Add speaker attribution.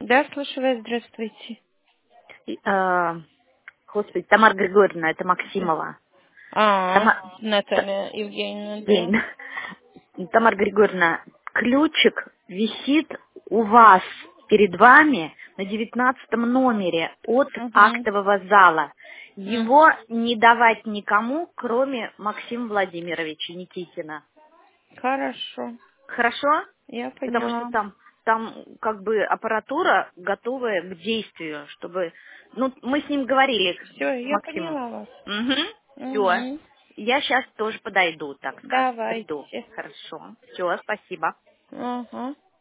Speaker 1: Да, слушаю вас, здравствуйте.
Speaker 2: И, Господи, Тамара Григорьевна, это Максимова. Тама- Т-
Speaker 1: Наталья Евгеньевна, да.
Speaker 2: День. Тамара Григорьевна, ключик висит у вас перед вами на 19 номере от
Speaker 1: Угу.
Speaker 2: актового зала. Его не давать никому, кроме Максима Владимировича Никитина.
Speaker 1: Хорошо,
Speaker 2: Хорошо?
Speaker 1: я
Speaker 2: Потому что
Speaker 1: поняла.
Speaker 2: там как бы аппаратура готовая к действию, чтобы... Ну, мы с ним говорили,
Speaker 1: Все,
Speaker 2: с
Speaker 1: я
Speaker 2: Максимом.
Speaker 1: поняла вас.
Speaker 2: Угу. Все.
Speaker 1: Угу.
Speaker 2: Я сейчас тоже подойду, так скажем. Приду.
Speaker 1: Давайте.
Speaker 2: Хорошо. Все, спасибо.
Speaker 1: Ага.